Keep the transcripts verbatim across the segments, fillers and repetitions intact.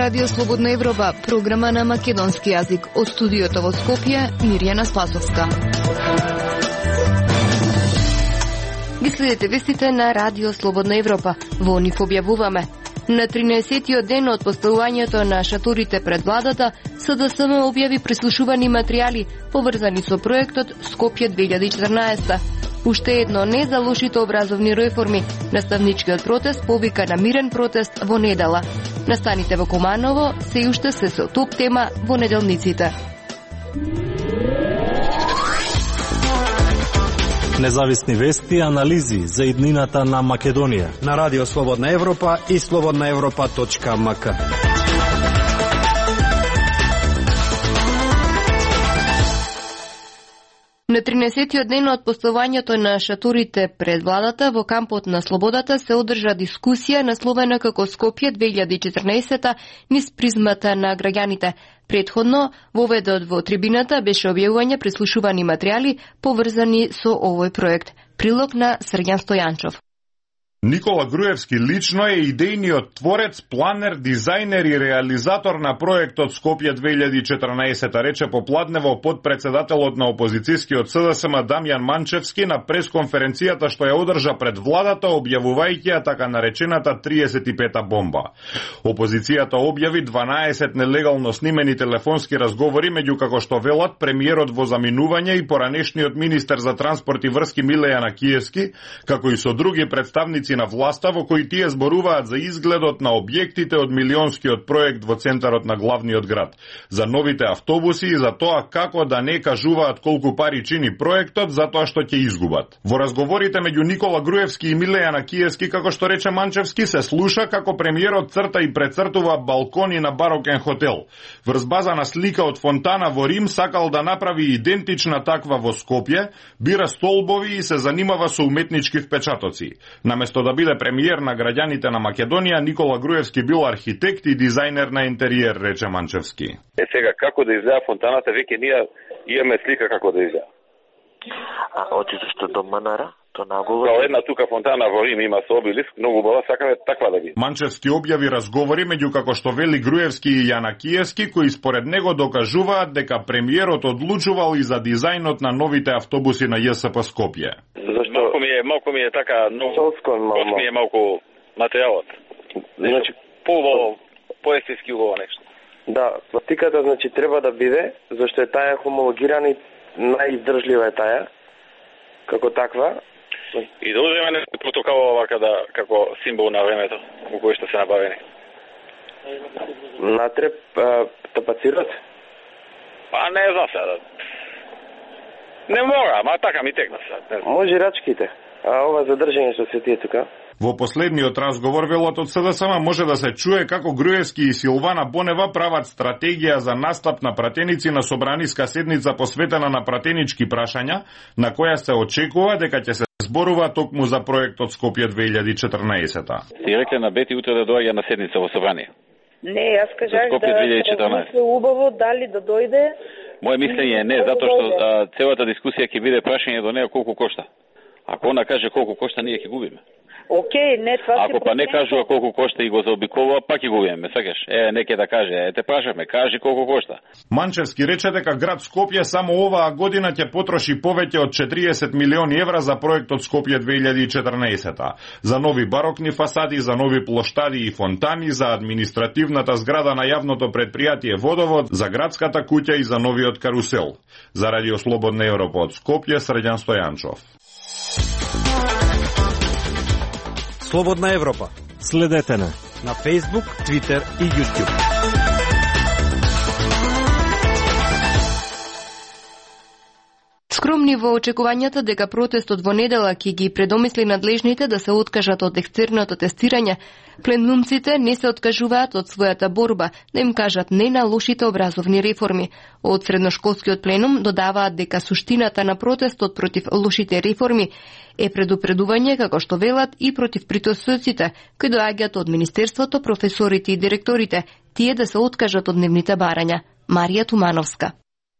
Радио Слободна Европа, програма на македонски јазик. Од студиото во Скопје, Мирјана Спасовска. Ги следите вестите на Радио Слободна Европа. Во нив објавуваме. На тринаесеттиот ден од поставувањето на шаторите пред владата, СДСМ објави прислушувани материјали поврзани со проектот Скопје две илјади и четрнаесета. Уште едно не за лошите образовни реформи. Наставничкиот протест повика на мирен протест во недела. Настаните во Куманово се уште се со топ тема во неделниците. Независни вести и анализи за иднината на Македонија на Радио Слободна Европа и слободна европа точка ем ка. На тринаесеттиот ден од поставувањето на шаторите пред владата во кампот на Слободата се одржа дискусија насловена како Скопје две илјади и четрнаесета низ призмата на граѓаните. Предходно, воведот во трибината беше објавување прислушувани материјали поврзани со овој проект. Прилог на Срѓан Стојанчов. Никола Груевски лично е идејниот творец, планер, дизајнер и реализатор на проектот Скопје две илјади и четрнаесета, рече попладнево подпредседателот на опозицијскиот СДСМ Дамјан Манчевски на пресконференцијата што ја одржа пред владата, објавувајќи ја така наречената триесет и пета бомба. Опозицијата објави дванаесет нелегално снимени телефонски разговори меѓу, како што велат, премиерот во заминување и поранешниот министер за транспорт и врски Милеја Накиевски, како и со други представници на власта, во кои тие зборуваат за изгледот на објектите од милионскиот проект во центарот на главниот град, за новите автобуси и за тоа како да не кажуваат колку пари чини проектот, затоа што ќе изгубат. Во разговорите меѓу Никола Груевски и Милеја Накиевски, како што рече Манчевски, се слуша како премиерот црта и прецртува балкони на барокен хотел. Врз база на слика од фонтана во Рим сакал да направи идентична таква во Скопје, бира столбови и се занимава со уметнички впечатоци. Наместо да биде премиер на граѓаните на Македонија, Никола Груевски бил архитект и дизајнер на интериер, рече Манчевски. Е сега како да изгледа фонтаната, веќе ние имаме слика како да изгледа. А отидеште до Манара? То наголо. Као една тука фонтана во Рим има со обелиск, многу бала, сакаме таква да биде. Манчевски објави разговори меѓу, како што вели, Груевски и Јанакиевски, кои според него докажуваат дека премиерот одлучувал и за дизајнот на новите автобуси на ЈСП Скопје. Зашто малку ми е, малку ми е така многу малку ми е малку материјалот. Значи по поестетски убаво нешто. Да, пластиката значи треба да биде, зашто е таа хомологирана и најиздржлива е таа како таква. И да уземе нешто протокол вака да како символ на времето во кое што се набавени. Натреб тапацирот? Па не знам сега. Не мора, ама така ми текна сега. Може рачките. А ова задржање што се тие тука. Во последниот разговор велот од СДСМ може да се чуе како Груевски и Силвана Бонева прават стратегија за настап на пратеници на собраниска седница посветена на пратенички прашања, на која се очекува дека ќе се зборува токму за проектот Скопје две илјади и четрнаесета. Ти рекле на Бети утре да доаѓа на седница во собрание. Не, јас кажав да се убаво дали да дојде. Моje мислење е не, затоа што а, целата дискусија ќе биде прашање до неа колку кошта. Ако она каже колку кошта, ние ќе губиме. Океј, не, това Ако па не кажува колку кошта и го заобиколува, пак ќе губиме, сакаш? Е, неке да каже, е, те прашаме, кажи колку кошта. Манчевски рече дека град Скопје само оваа година ќе потроши повеќе од четириесет милиони евра за проектот Скопје две илјади и четрнаесета. За нови барокни фасади, за нови плоштади и фонтани, за административната зграда на јавното предпријатие Водовод, за градската куќа и за новиот карусел. За Радио Слободна Европа од Скопје, Срѓан Стојанчов. Слободна Европа. Следете на на Facebook, Twitter и YouTube. Скромни во очекувањата дека протестот во недела ќе ги предомисли надлежните да се откажат од екстерното тестирање, пленумците не се откажуваат од својата борба да им кажат не на лошите образовни реформи. Од средношколскиот пленум додаваат дека суштината на протестот против лошите реформи е предупредување, како што велат, и против притисоците кои доаѓаат од Министерството, професорите и директорите, тие да се откажат од нивните барања. Марија Тумановска.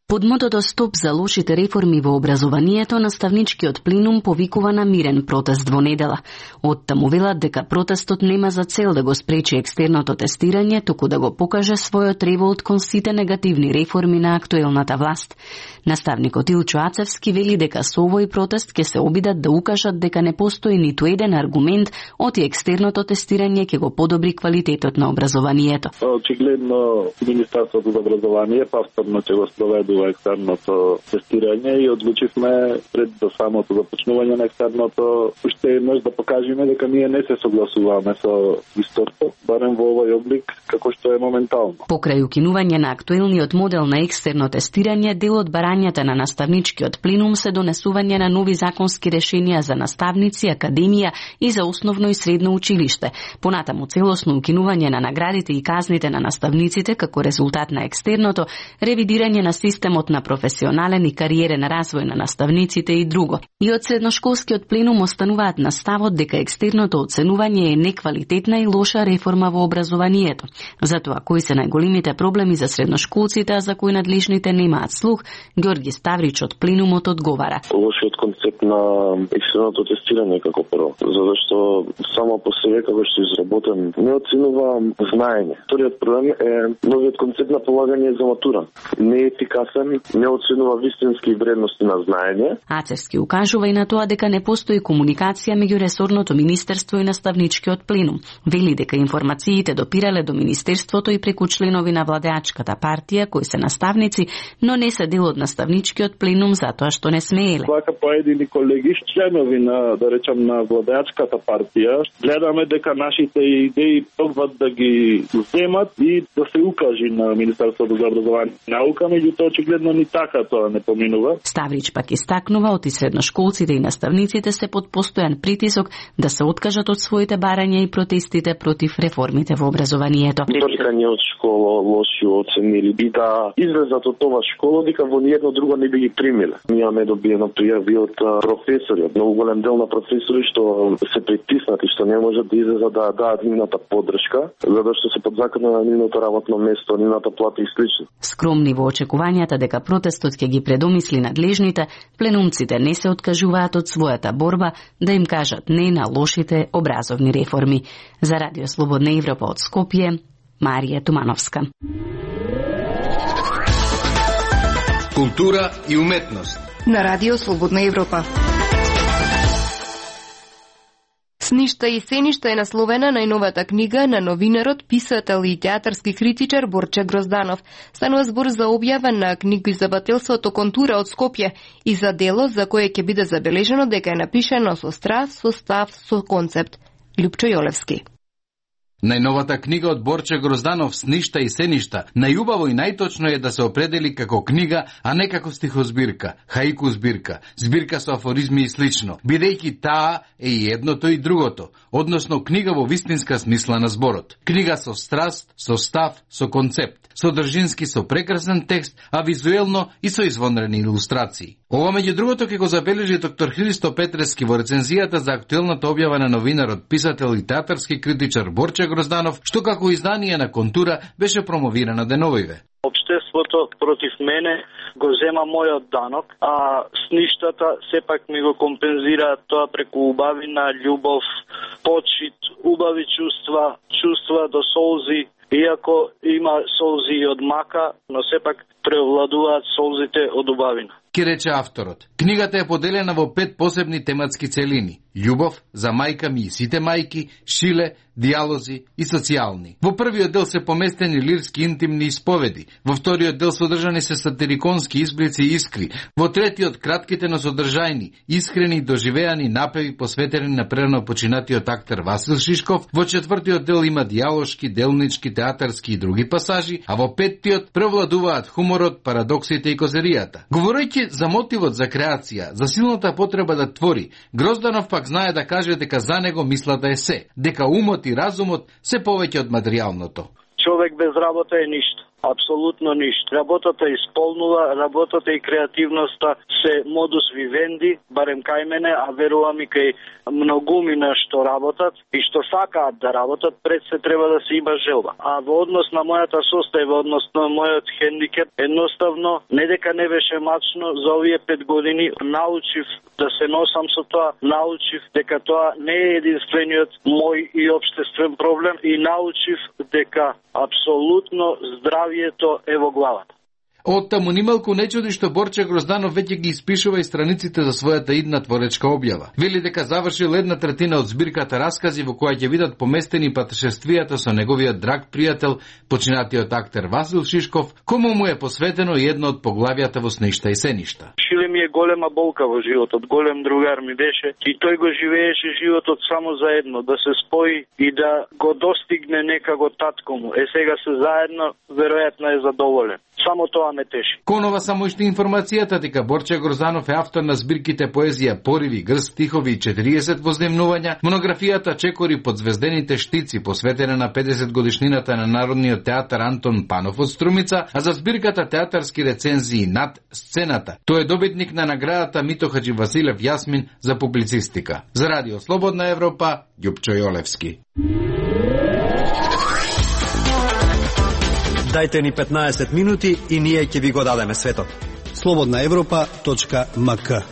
Под мотото "Стоп за лошите реформи во образованието", наставничкиот пленум повикува на мирен протест во недела. Оттаму велат дека протестот нема за цел да го спречи екстерното тестирање, туку да го покаже својот револт кон сите негативни реформи на актуелната власт. Наставникот Илчо Ацевски вели дека со овој протест ќе се обидат да укажат дека не постои ниту еден аргумент оти екстерното тестирање ќе го подобри квалитетот на образованието. Очигледно Министерството за образование повторно ќе го спроведува екстерното тестирање и одлучивме пред до самото започнување на екстерното уште еднаш да покажеме дека ние не се согласуваме со истото, барем во овој облик како што е моментално. Покрај укинување на актуелниот модел на екстерно тестирање, дел од барањата на наставничкиот пленум се донесување на нови законски решенија за наставници, академија и за основно и средно училиште. Понатаму целосно укинување на наградите и казните на наставниците како резултат на екстерното, ревидирање на системот на професионален и кариерен развој на наставниците и друго. И од средношколскиот пленум остануваат на ставот дека екстерното оценување е неквалитетна и лоша реформа во образованието. Затоа кои се најголемите проблеми за средношколците, а за кои надлежните немаат слух, Ѓорги Ставрич од пленумот одговара. Лошиот концепт на екстерното тестирање како прво, затоа што само по себе како што изработен не оценува знаење. Вториот проблем е новиот концепт на полагање за матура. Не е ефикасен, не оценува вистински вредности на знаење. Ацевски укажува и на тоа дека не постои комуникација меѓу ресорното министерство и наставничкиот пленум. Вели дека информациите допирале до министерството и преку членови на владеачката партија кои се наставници, но не се дел од наставничкиот пленум затоа што не смееле. Вака поедини колеги, членови на, да речам, на владеачката партија, гледаме дека нашите идеи пробват да ги земат и да се укажи на Министерството за образование и наука, меѓутоа очигледно ни така тоа не поминува. Ставрич пак истакнува оти средношколците и наставниците се под постојан притисок да се откажат од своите барања и протестите против реформите во образованието. Бркање од школа, лоши оцени и да излезат од ова школа дека во ниедно друго не би ги примиле. Ние имаме добиено пријави од професори, од многу голем дел на професори што се притиснати, што не можат да излезат да дадат нивната поддршка, затоа што се под закон на нивното работно место, нивната плата и слично. Скромни во очекувањата дека протестот ќе ги предомисли надлежните, пленумците не се откажуваат од својата борба да им кажат не на лошите образовни реформи. За Радио Слободна Европа од Скопје, Марија Тумановска. Култура и уметност на Радио Слободна Европа. Сништа и сеништа е насловена најновата книга на новинарот, писател и театарски критичар Борче Грозданов. Станува збор за објава на книгоиздавателството Контура од Скопје и за дело за кое ќе биде забележено дека е напишано со страв, со став, со концепт. Лјупчо Јолевски. Најновата книга од Борче Грозданов "Сништа и сеништа" најубаво и најточно е да се определи како книга, а не како стихозбирка, хаику збирка, збирка со афоризми и слично, бидејќи таа е и едното и другото, односно книга во вистинска смисла на зборот. Книга со страст, со став, со концепт, содржински со прекрасен текст, а визуелно и со извонрени илустрации. Ова меѓу другото ќе го забележи доктор Христо Петрески во рецензијата за актуелната објава на новинарот, писател и театарски критичар Борче Грозданов, што како издание на Контура беше промовирана деновиве. Општеството против мене го зема мојот данок, а сништата сепак ми го компензираат тоа преку убавина, љубов, почит, убави чувства, чувства до солзи, иако има солзи и од мака, но сепак превладуваат солзите од убавина. Ке рече авторот. Книгата е поделена во пет посебни тематски целини: љубов, за мајка ми и сите мајки, шиле, диалози и социјални. Во првиот дел се поместени лирски интимни исповеди, во вториот дел содржани се сатириконски изблици и искри, во третиот кратките но содржајни, искрени и доживеани напеви посветени на прерано починатиот актер Васил Шишков, во четвртиот дел има диалошки, делнички, театарски и други пасажи, а во петтиот превладуваат хуморот, парадоксите и козеријата. Говорејќи за мотивот за креација, за силната потреба да твори, Грозданов пак знае да каже дека за него мислата е се, дека умот и разумот се повеќе од материјалното. Човек без работа е ништо. Апсолутно ништо. Работата исполнува, работата и креативноста се модус вивенди, барем кај мене, а верувам и кај многумина што работат и што сакаат да работат, пред се треба да се има желба. А во однос на мојата состојба, однос на мојот хендикеп, едноставно не дека не беше мачно, за овие пет години научив да се носам со тоа, научив дека тоа не е единствениот мој и општествен проблем и научив дека апсолутно здравието е во главата. Од таму нималку не чуди што Борче Грозданов веќе ги испишува и страниците за својата идна творечка објава. Вели дека завршил една третина од збирката раскази во која ќе видат поместени патешествијата со неговиот драг пријател, починатиот актер Васил Шишков, кому му е посветено и едно од поглавијата во Сништа и сеништа. Шиле ми е голема болка во животот, голем другар ми беше и тој го живееше животот само за едно, да се спои и да го достигне некако татко му. Е сега се заедно, веројатно е задоволен. Само тоа ме теши. Конова само уште информацијата дека Борче Грозданов е автор на збирките поезија Пориви, Грст, стихови и четириесет вознемнувања, монографијата Чекори под звездените штици посветена на педесет годишнината на Народниот театар Антон Панов од Струмица, а за збирката театарски рецензии Над сцената. Тој е добитник на наградата Мито Хаджи Василев Јасмин за публицистика. За Радио Слободна Европа, Ѓупчо Јолевски. Дајте ни петнаесет минути и ние ќе ви го дадеме светот. слободна европа точка ем ка.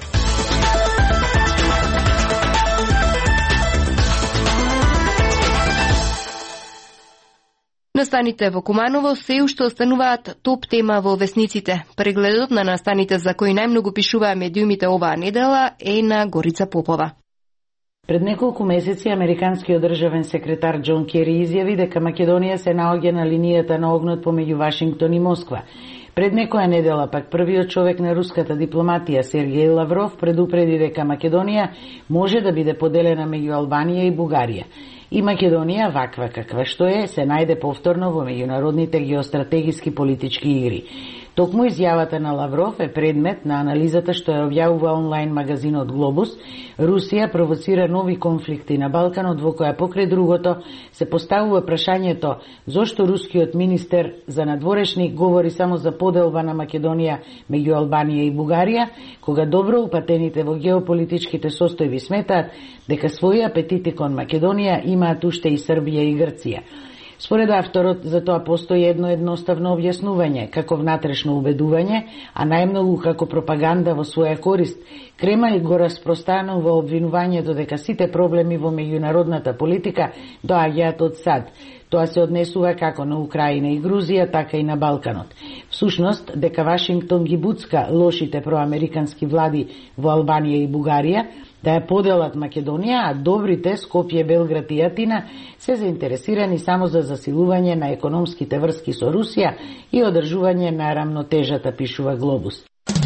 Настаните во Куманово се уште остануваат топ тема во весниците. Прегледот на настаните за кои најмногу пишуваа медиумите оваа недела е на Горица Попова. Пред неколку месеци американскиот државен секретар Џон Кери изјави дека Македонија се наоѓа на линијата на огнот помеѓу Вашингтон и Москва. Пред некоја недела пак првиот човек на руската дипломатија Сергеј Лавров предупреди дека Македонија може да биде поделена меѓу Албанија и Бугарија. И Македонија, ваква каква што е, се најде повторно во меѓународните геостратегиски политички игри. Токму изјавата на Лавров е предмет на анализата што ја објавува онлайн магазинот Глобус. Русија провоцира нови конфликти на Балканот во која покрај другото се поставува прашањето зошто рускиот министер за надворешни говори само за поделба на Македонија меѓу Албанија и Бугарија, кога добро упатените во геополитичките состојби сметаат дека своји апетити кон Македонија имаат уште и Србија и Грција. Според авторот, за тоа постои едно едноставно објаснување, како внатрешно убедување, а најмногу како пропаганда во своја корист. Кремљ го распространува обвинувањето дека сите проблеми во меѓународната политика доаѓаат од САД. Тоа се однесува како на Украина и Грузија, така и на Балканот. Всушност, дека Вашингтон ги буцка лошите проамерикански влади во Албанија и Бугарија, да ја поделат Македонија, а добрите Скопје, Белград и Атина се заинтересирани само за засилување на економските врски со Русија и одржување на рамнотежата, пишува Глобус.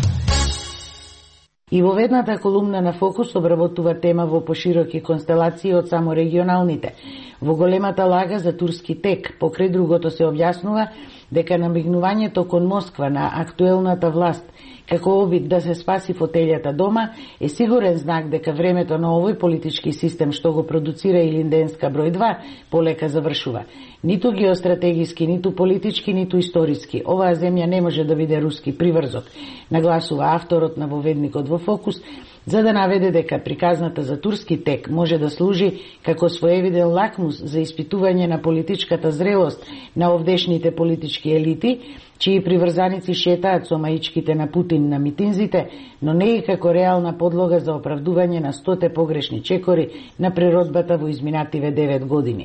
И во ведната колумна на Фокус обработува тема во пошироки констелации од само регионалните. Во големата лага за турски тек, покрај другото се објаснува дека намигнувањето кон Москва на актуелната власт како обид да се спаси фотелјата дома е сигурен знак дека времето на овој политички систем што го продуцира Илинденска број два полека завршува. Ниту геостратегиски, ниту политички, ниту историски. Оваа земја не може да биде руски приврзок, нагласува авторот на воведникот во Фокус, за да наведе дека приказната за турски тек може да служи како своевиден лакмус за испитување на политичката зрелост на овдешните политички елити, чии приврзаници шетаат со маичките на Путин на митинзите, но не и како реална подлога за оправдување на стоте погрешни чекори на природбата во изминативе девет години.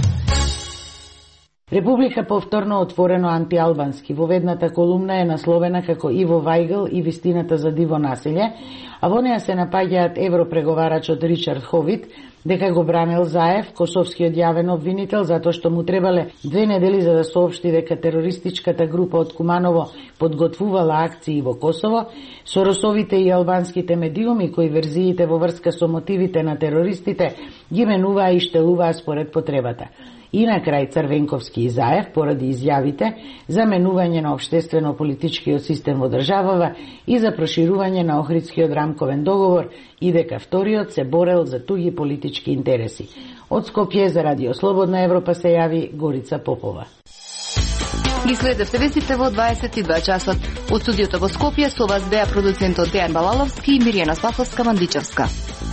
Република повторно отворено антиалбански. Во ведната колумна е насловена како Иво Вајгл и вистината за диво населје, а во неа се напаѓаат европреговарачот Ричард Ховит, дека го бранел Заев, косовскиот јавен обвинител, затоа што му требале две недели за да соопшти дека терористичката група од Куманово подготвувала акции во Косово, соросовите и албанските медиуми кои верзиите во врска со мотивите на терористите ги менуваа и штелуваа според потребата. И на крај Црвенковски и Заев, поради изјавите за менување на општествено-политичкиот систем во државава и за проширување на Охридскиот рамковен договор, и дека вториот се борел за туги политички интереси. Од Скопје за Радио Слободна Европа се јави Горица Попова. Ги следевте вестите во дваесет и два часот. Од студиото во Скопје со вас беа продуцентот Дејан Балаловски и Миријана Спасовска-Мандичевска.